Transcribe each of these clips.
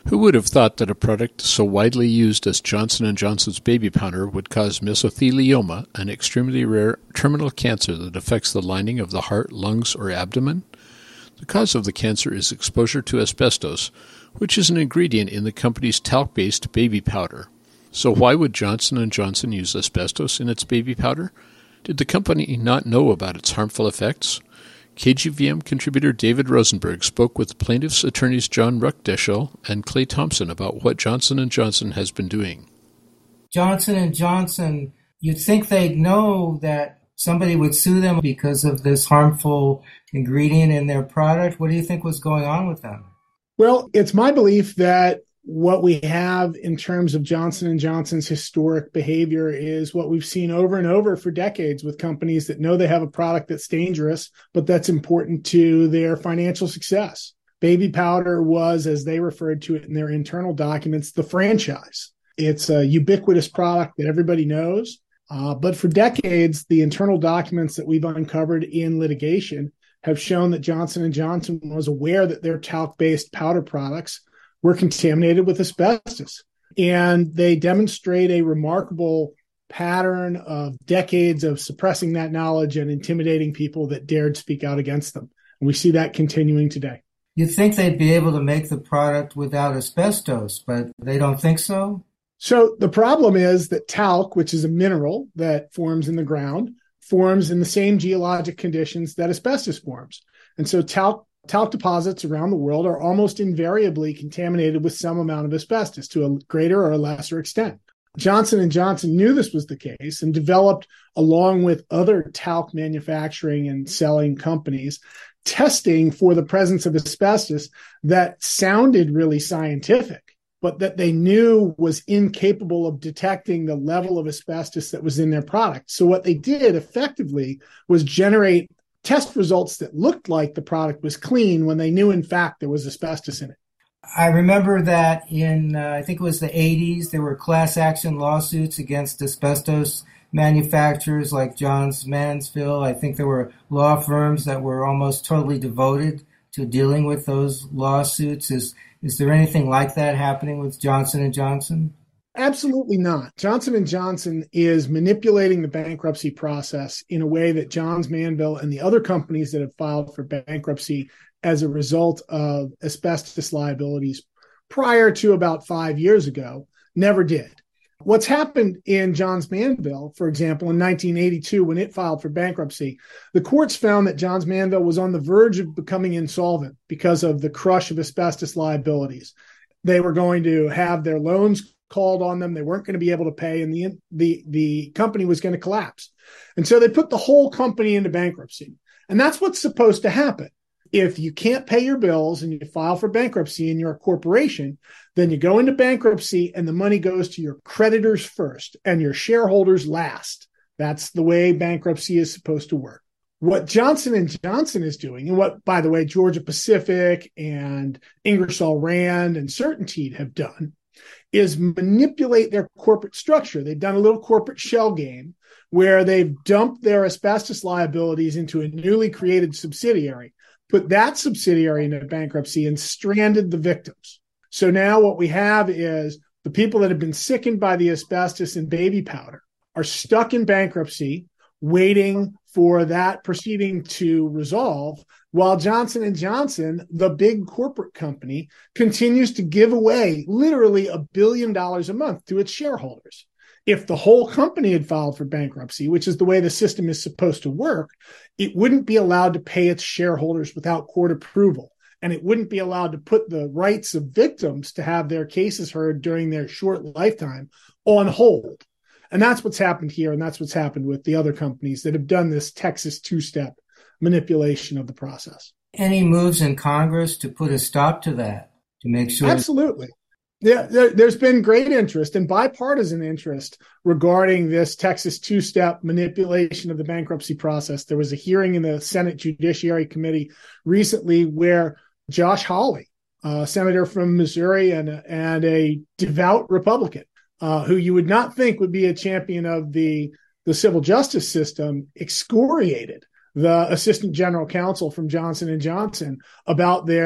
Who would have thought that a product so widely used as Johnson & Johnson's baby powder would cause mesothelioma, an extremely rare terminal cancer that affects the lining of the heart, lungs, or abdomen? The cause of the cancer is exposure to asbestos, which is an ingredient in the company's talc-based baby powder. So why would Johnson & Johnson use asbestos in its baby powder? Did the company not know about its harmful effects? KGVM contributor David Rosenberg spoke with plaintiffs' attorneys John Ruckdeschel and Clay Thompson about what Johnson & Johnson has been doing. Johnson & Johnson, you'd think they'd know that somebody would sue them because of this harmful ingredient in their product. What do you think was going on with them? Well, it's my belief that what we have in terms of Johnson & Johnson's historic behavior is what we've seen over and over for decades with companies that know they have a product that's dangerous, but that's important to their financial success. Baby powder was, as they referred to it in their internal documents, the franchise. It's a ubiquitous product that everybody knows. But for decades, the internal documents that we've uncovered in litigation have shown that Johnson & Johnson was aware that their talc-based powder products were contaminated with asbestos. And they demonstrate a remarkable pattern of decades of suppressing that knowledge and intimidating people that dared speak out against them. And we see that continuing today. You'd think they'd be able to make the product without asbestos, but they don't think so? So the problem is that talc, which is a mineral that forms in the ground, forms in the same geologic conditions that asbestos forms. And so talc deposits around the world are almost invariably contaminated with some amount of asbestos to a greater or lesser extent. Johnson & Johnson knew this was the case and developed, along with other talc manufacturing and selling companies, testing for the presence of asbestos that sounded really scientific, but that they knew was incapable of detecting the level of asbestos that was in their product. So what they did effectively was generate test results that looked like the product was clean when they knew, in fact, there was asbestos in it. I remember that in, I think it was the 80s, there were class action lawsuits against asbestos manufacturers like Johns Manville. I think there were law firms that were almost totally devoted to dealing with those lawsuits. Is there anything like that happening with Johnson & Johnson? Absolutely not. Johnson & Johnson is manipulating the bankruptcy process in a way that Johns Manville and the other companies that have filed for bankruptcy as a result of asbestos liabilities prior to about 5 years ago never did. What's happened in Johns Manville, for example, in 1982, when it filed for bankruptcy, the courts found that Johns Manville was on the verge of becoming insolvent because of the crush of asbestos liabilities. They were going to have their loans called on them. They weren't going to be able to pay, and the company was going to collapse. And so they put the whole company into bankruptcy. And that's what's supposed to happen. If you can't pay your bills and you file for bankruptcy and you're a corporation, then you go into bankruptcy and the money goes to your creditors first and your shareholders last. That's the way bankruptcy is supposed to work. What Johnson & Johnson is doing, and what, by the way, Georgia Pacific and Ingersoll Rand and CertainTeed have done, is manipulate their corporate structure. They've done a little corporate shell game where they've dumped their asbestos liabilities into a newly created subsidiary, put that subsidiary into bankruptcy, and stranded the victims. So now what we have is the people that have been sickened by the asbestos in baby powder are stuck in bankruptcy, waiting for that proceeding to resolve, while Johnson & Johnson, the big corporate company, continues to give away literally $1 billion a month to its shareholders. If the whole company had filed for bankruptcy, which is the way the system is supposed to work, it wouldn't be allowed to pay its shareholders without court approval. And it wouldn't be allowed to put the rights of victims to have their cases heard during their short lifetime on hold. And that's what's happened here. And that's what's happened with the other companies that have done this Texas two-step manipulation of the process. Any moves in Congress to put a stop to that, to make sure? Absolutely. Yeah, there's been great interest and bipartisan interest regarding this Texas two-step manipulation of the bankruptcy process. There was a hearing in the Senate Judiciary Committee recently where Josh Hawley, a senator from Missouri and a devout Republican, who you would not think would be a champion of the civil justice system, excoriated the assistant general counsel from Johnson & Johnson about their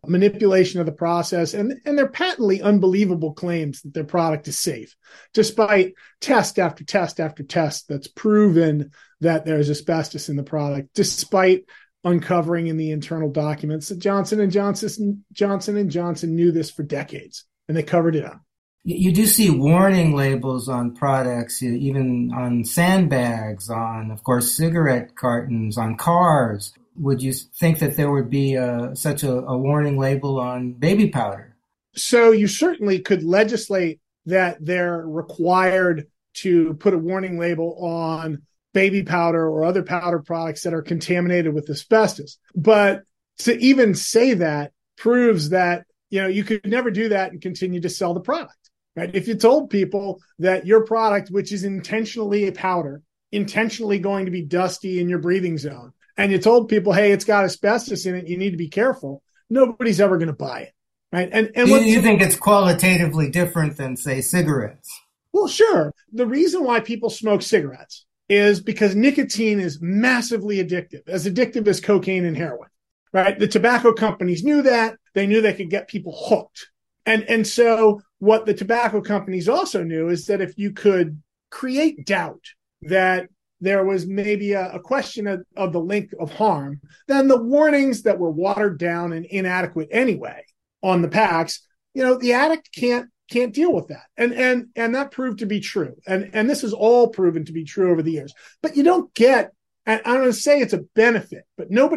manipulation of the process, and they're patently unbelievable claims that their product is safe, despite test after test after test that's proven that there's asbestos in the product, despite uncovering in the internal documents that Johnson & Johnson knew this for decades, and they covered it up. You do see warning labels on products, even on sandbags, on, of course, cigarette cartons, on cars. Would you think that there would be such a warning label on baby powder? So you certainly could legislate that they're required to put a warning label on baby powder or other powder products that are contaminated with asbestos. But to even say that proves that, you could never do that and continue to sell the product, right? If you told people that your product, which is intentionally a powder, intentionally going to be dusty in your breathing zone, and you told people, hey, it's got asbestos in it, you need to be careful, nobody's ever going to buy it, right? And you think it's qualitatively different than, say, cigarettes? Well, sure. The reason why people smoke cigarettes is because nicotine is massively addictive as cocaine and heroin, right? The tobacco companies knew that. They knew they could get people hooked. And so what the tobacco companies also knew is that if you could create doubt that there was maybe a question of the link of harm, then the warnings that were watered down and inadequate anyway on the packs, the addict can't deal with that. And that proved to be true. And this is all proven to be true over the years. But you don't get, and I'm going to say it's a benefit, but you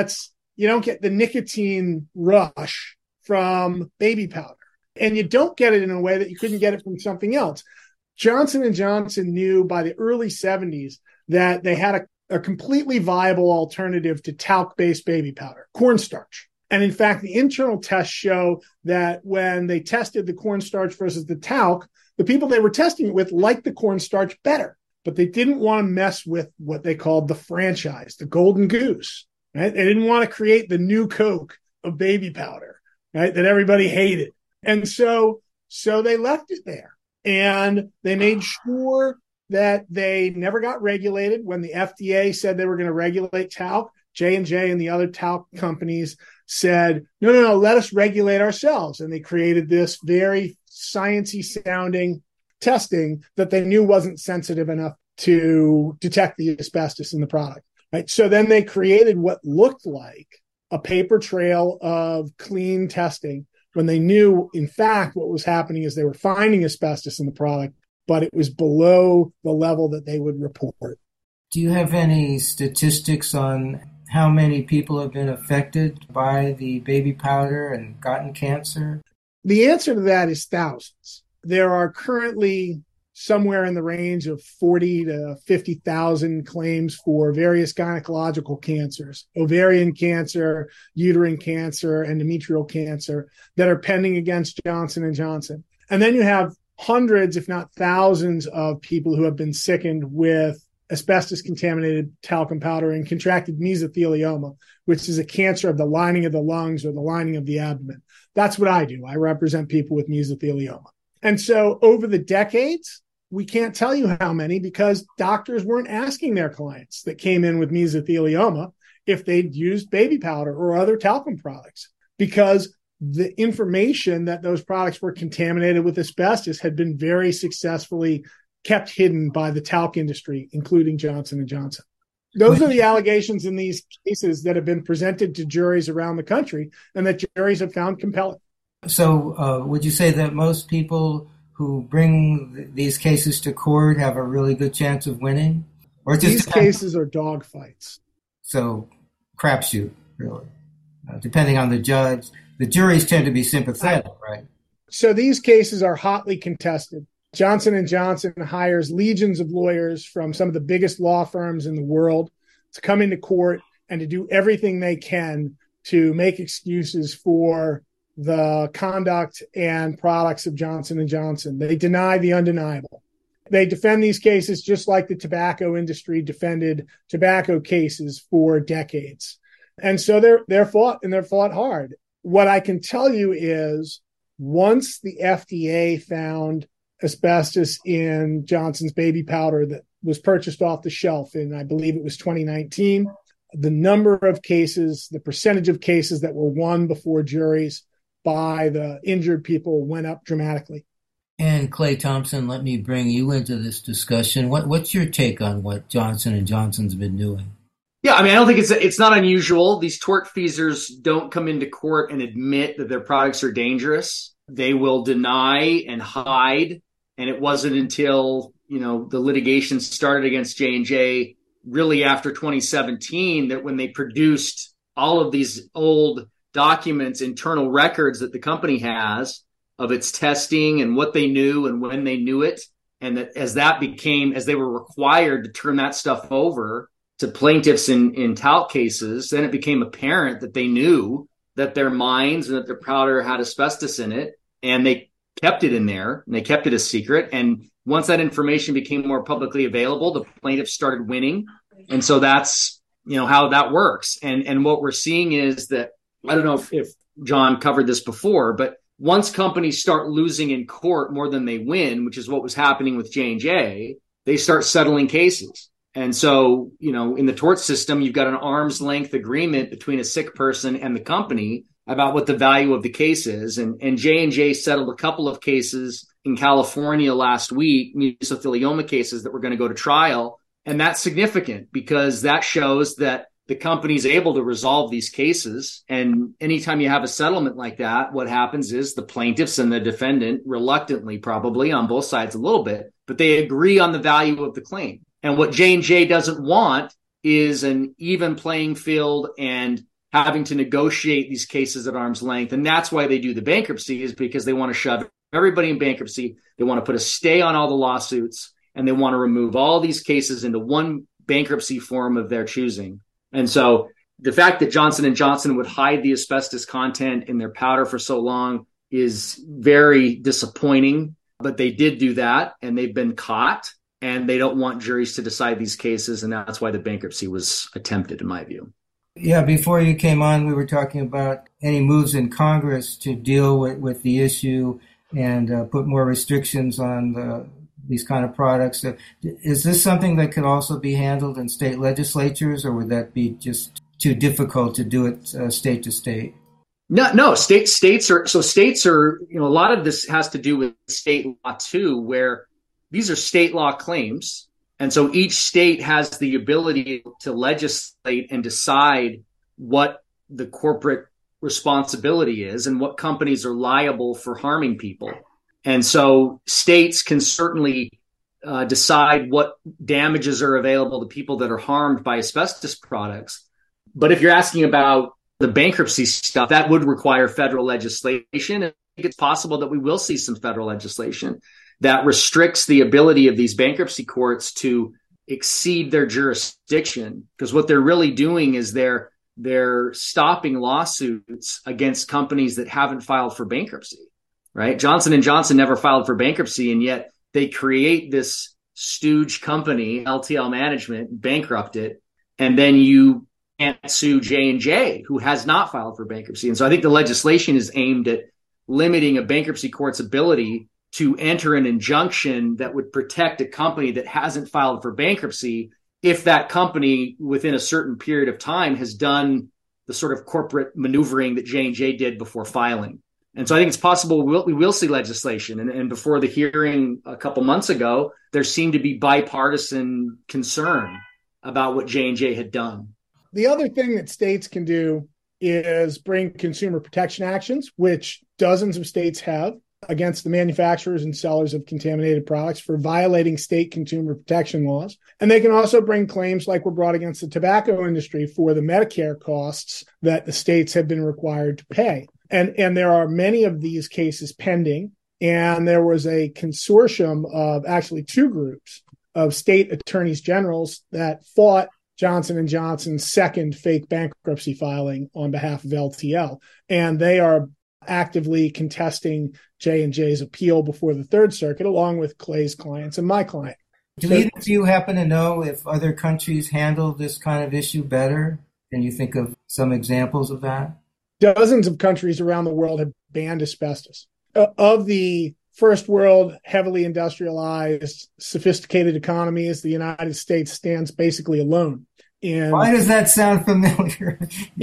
don't get the nicotine rush from baby powder. And you don't get it in a way that you couldn't get it from something else. Johnson & Johnson knew by the early 70s that they had a completely viable alternative to talc-based baby powder, cornstarch. And in fact, the internal tests show that when they tested the cornstarch versus the talc, the people they were testing it with liked the cornstarch better, but they didn't want to mess with what they called the franchise, the golden goose, right? They didn't want to create the new Coke of baby powder, right? That everybody hated. And so they left it there, and they made sure that they never got regulated. When the FDA said they were going to regulate talc, J&J and the other talc companies said, no, let us regulate ourselves. And they created this very sciencey sounding testing that they knew wasn't sensitive enough to detect the asbestos in the product. Right? So then they created what looked like a paper trail of clean testing when they knew, in fact, what was happening is they were finding asbestos in the product, but it was below the level that they would report. Do you have any statistics on how many people have been affected by the baby powder and gotten cancer? The answer to that is thousands. There are currently somewhere in the range of 40 to 50,000 claims for various gynecological cancers, ovarian cancer, uterine cancer, endometrial cancer that are pending against Johnson & Johnson. And then you have hundreds, if not thousands, of people who have been sickened with asbestos-contaminated talcum powder and contracted mesothelioma, which is a cancer of the lining of the lungs or the lining of the abdomen. That's what I do. I represent people with mesothelioma. And so over the decades, we can't tell you how many because doctors weren't asking their clients that came in with mesothelioma if they'd used baby powder or other talcum products, because the information that those products were contaminated with asbestos had been very successfully kept hidden by the talc industry, including Johnson & Johnson. Those are the allegations in these cases that have been presented to juries around the country and that juries have found compelling. So would you say that most people who bring these cases to court have a really good chance of winning? Or these cases are dogfights. So crapshoot, really. Depending on the judge. The juries tend to be sympathetic, right? So these cases are hotly contested. Johnson & Johnson hires legions of lawyers from some of the biggest law firms in the world to come into court and to do everything they can to make excuses for the conduct and products of Johnson & Johnson. They deny the undeniable. They defend these cases just like the tobacco industry defended tobacco cases for decades. And so they're fought, and they're fought hard. What I can tell you is once the FDA found asbestos in Johnson's baby powder that was purchased off the shelf in, I believe it was 2019, the number of cases, the percentage of cases that were won before juries by the injured people went up dramatically. And Clay Thompson, let me bring you into this discussion. What's your take on what Johnson and Johnson's been doing? Yeah, I mean, I don't think it's not unusual. These tortfeasors don't come into court and admit that their products are dangerous. They will deny and hide. And it wasn't until, the litigation started against J&J really after 2017 that when they produced all of these old documents, internal records that the company has of its testing and what they knew and when they knew it. And that as they were required to turn that stuff over to plaintiffs in talc cases, then it became apparent that they knew that their mines and that their powder had asbestos in it, and they kept it in there and they kept it a secret. And once that information became more publicly available, the plaintiffs started winning. And so that's, how that works. And what we're seeing is that, I don't know if John covered this before, but once companies start losing in court more than they win, which is what was happening with J&J, they start settling cases. And so, in the tort system, you've got an arm's length agreement between a sick person and the company about what the value of the case is. And J&J settled a couple of cases in California last week, mesothelioma cases that were going to go to trial. And that's significant because that shows that the company is able to resolve these cases. And anytime you have a settlement like that, what happens is the plaintiffs and the defendant, reluctantly probably on both sides a little bit, but they agree on the value of the claim. And what J&J doesn't want is an even playing field and having to negotiate these cases at arm's length. And that's why they do the bankruptcy, is because they want to shove everybody in bankruptcy. They want to put a stay on all the lawsuits, and they want to remove all these cases into one bankruptcy form of their choosing. And so the fact that Johnson & Johnson would hide the asbestos content in their powder for so long is very disappointing. But they did do that, and they've been caught. And they don't want juries to decide these cases, and that's why the bankruptcy was attempted, in my view. Yeah, before you came on, we were talking about any moves in Congress to deal with the issue and put more restrictions on these kind of products. Is this something that could also be handled in state legislatures, or would that be just too difficult to do it state to state? No, states are, a lot of this has to do with state law too, where these are state law claims. And so each state has the ability to legislate and decide what the corporate responsibility is and what companies are liable for harming people. And so states can certainly decide what damages are available to people that are harmed by asbestos products. But if you're asking about the bankruptcy stuff, that would require federal legislation. I think it's possible that we will see some federal legislation that restricts the ability of these bankruptcy courts to exceed their jurisdiction. Because what they're really doing is they're stopping lawsuits against companies that haven't filed for bankruptcy, right? Johnson & Johnson never filed for bankruptcy, and yet they create this stooge company, LTL Management, bankrupt it, and then you can't sue J&J, who has not filed for bankruptcy. And so I think the legislation is aimed at limiting a bankruptcy court's ability to enter an injunction that would protect a company that hasn't filed for bankruptcy if that company within a certain period of time has done the sort of corporate maneuvering that J&J did before filing. And so I think it's possible we will see legislation. And before the hearing a couple months ago, there seemed to be bipartisan concern about what J&J had done. The other thing that states can do is bring consumer protection actions, which dozens of states have, against the manufacturers and sellers of contaminated products for violating state consumer protection laws. And they can also bring claims like were brought against the tobacco industry for the Medicare costs that the states have been required to pay. And there are many of these cases pending. And there was a consortium of actually two groups of state attorneys generals that fought Johnson & Johnson's second fake bankruptcy filing on behalf of LTL. And they are actively contesting J&J's appeal before the Third Circuit, along with Clay's clients and my client. Do either of you happen to know if other countries handle this kind of issue better? Can you think of some examples of that? Dozens of countries around the world have banned asbestos. Of the first world, heavily industrialized, sophisticated economies, the United States stands basically alone Why does that sound familiar?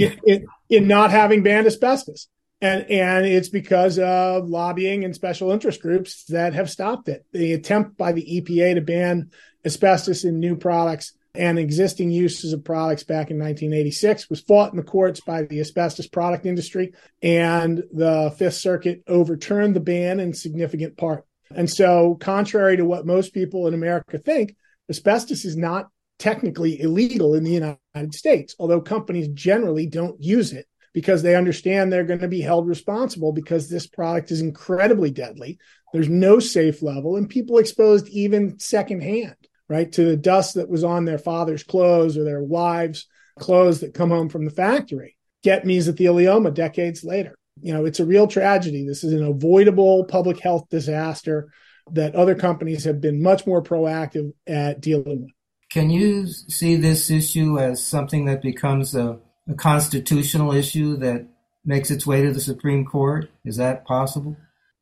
in not having banned asbestos. And it's because of lobbying and special interest groups that have stopped it. The attempt by the EPA to ban asbestos in new products and existing uses of products back in 1986 was fought in the courts by the asbestos product industry, and the Fifth Circuit overturned the ban in significant part. And so, contrary to what most people in America think, asbestos is not technically illegal in the United States, although companies generally don't use it because they understand they're going to be held responsible because this product is incredibly deadly. There's no safe level, and people exposed even secondhand, right, to the dust that was on their father's clothes or their wives' clothes that come home from the factory get mesothelioma decades later. It's a real tragedy. This is an avoidable public health disaster that other companies have been much more proactive at dealing with. Can you see this issue as something that becomes a constitutional issue that makes its way to the Supreme Court? Is that possible?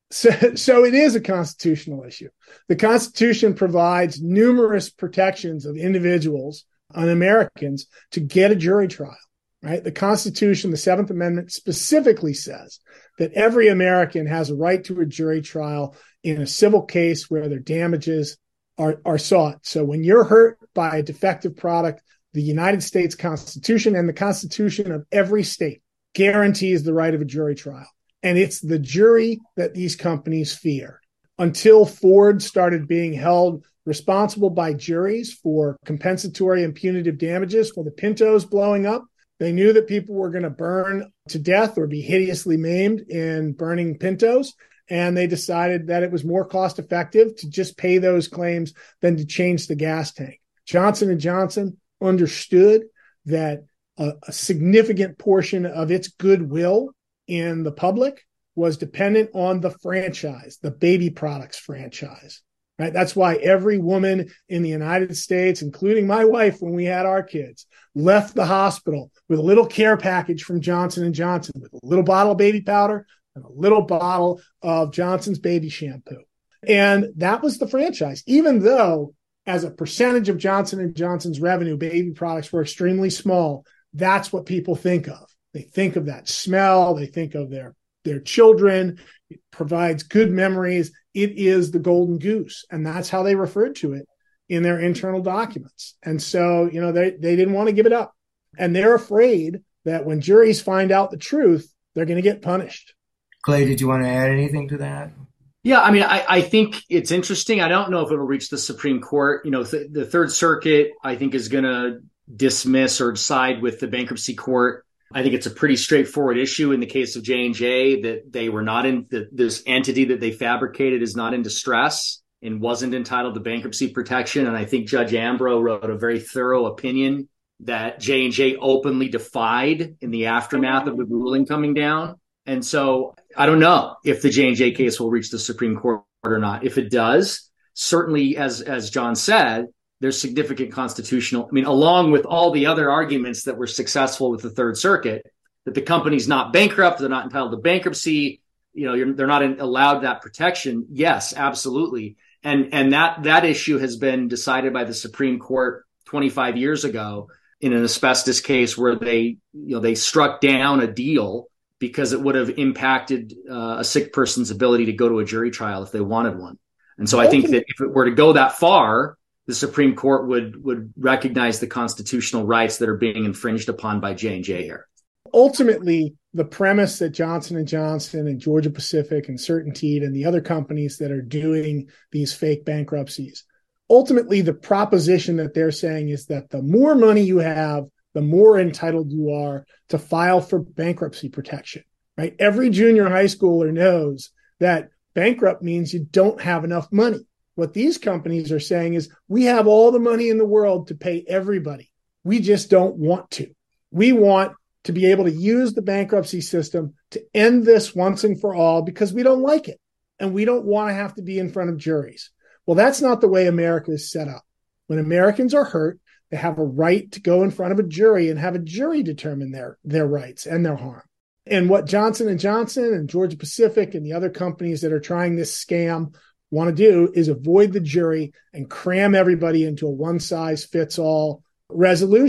So it is a constitutional issue. The Constitution provides numerous protections of individuals and Americans to get a jury trial, right? The Constitution, the Seventh Amendment, specifically says that every American has a right to a jury trial in a civil case where their damages are sought. So when you're hurt by a defective product, the United States Constitution and the Constitution of every state guarantees the right of a jury trial. And it's the jury that these companies fear. Until Ford started being held responsible by juries for compensatory and punitive damages for the Pintos blowing up, they knew that people were going to burn to death or be hideously maimed in burning Pintos. And they decided that it was more cost effective to just pay those claims than to change the gas tank. Johnson & Johnson understood that a significant portion of its goodwill in the public was dependent on the franchise, the baby products franchise, right? That's why every woman in the United States, including my wife when we had our kids, left the hospital with a little care package from Johnson & Johnson with a little bottle of baby powder and a little bottle of Johnson's baby shampoo. And that was the franchise, even though as a percentage of Johnson & Johnson's revenue, baby products were extremely small. That's what people think of. They think of that smell. They think of their children. It provides good memories. It is the golden goose. And that's how they referred to it in their internal documents. And so, they didn't want to give it up. And they're afraid that when juries find out the truth, they're going to get punished. Clay, did you want to add anything to that? Yeah, I think it's interesting. I don't know if it'll reach the Supreme Court. The Third Circuit, I think, is going to dismiss or side with the bankruptcy court. I think it's a pretty straightforward issue in the case of J&J that they were not in this entity that they fabricated is not in distress and wasn't entitled to bankruptcy protection. And I think Judge Ambrose wrote a very thorough opinion that J&J openly defied in the aftermath of the ruling coming down. And so I don't know if the J&J case will reach the Supreme Court or not. If it does, certainly, as John said, there's significant constitutional, along with all the other arguments that were successful with the Third Circuit, that the company's not bankrupt, they're not entitled to bankruptcy, they're not allowed that protection. Yes, absolutely. And that issue has been decided by the Supreme Court 25 years ago in an asbestos case where they struck down a deal because it would have impacted a sick person's ability to go to a jury trial if they wanted one. And so I think that if it were to go that far, the Supreme Court would recognize the constitutional rights that are being infringed upon by J&J here. Ultimately, the premise that Johnson & Johnson and Georgia Pacific and CertainTeed and the other companies that are doing these fake bankruptcies, ultimately the proposition that they're saying is that the more money you have, the more entitled you are to file for bankruptcy protection, right? Every junior high schooler knows that bankrupt means you don't have enough money. What these companies are saying is we have all the money in the world to pay everybody. We just don't want to. We want to be able to use the bankruptcy system to end this once and for all because we don't like it. And we don't want to have to be in front of juries. Well, that's not the way America is set up. When Americans are hurt, they have a right to go in front of a jury and have a jury determine their rights and their harm. And what Johnson & Johnson and Georgia Pacific and the other companies that are trying this scam want to do is avoid the jury and cram everybody into a one-size-fits-all resolution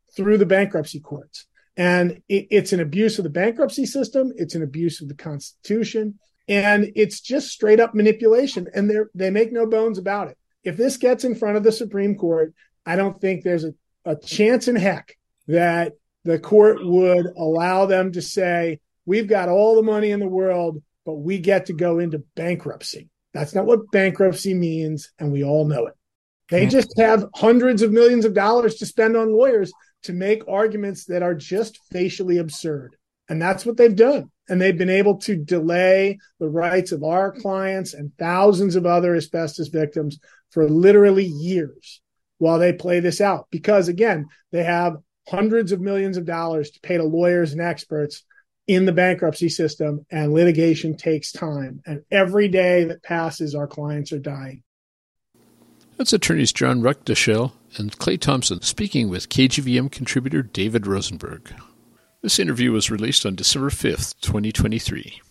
through the bankruptcy courts. And it's an abuse of the bankruptcy system. It's an abuse of the Constitution. And it's just straight up manipulation. And they make no bones about it. If this gets in front of the Supreme Court, I don't think there's a chance in heck that the court would allow them to say, we've got all the money in the world, but we get to go into bankruptcy. That's not what bankruptcy means, and we all know it. They just have hundreds of millions of dollars to spend on lawyers to make arguments that are just facially absurd. And that's what they've done. And they've been able to delay the rights of our clients and thousands of other asbestos victims for literally years while they play this out. Because, again, they have hundreds of millions of dollars to pay to lawyers and experts in the bankruptcy system, and litigation takes time. And every day that passes, our clients are dying. That's attorneys John Ruckdeschel and Clay Thompson speaking with KGVM contributor David Rosenberg. This interview was released on December 5th, 2023.